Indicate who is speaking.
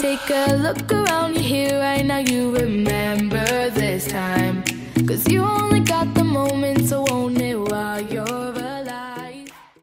Speaker 1: take a look around you here right now. You remember this time, 'cause you only got the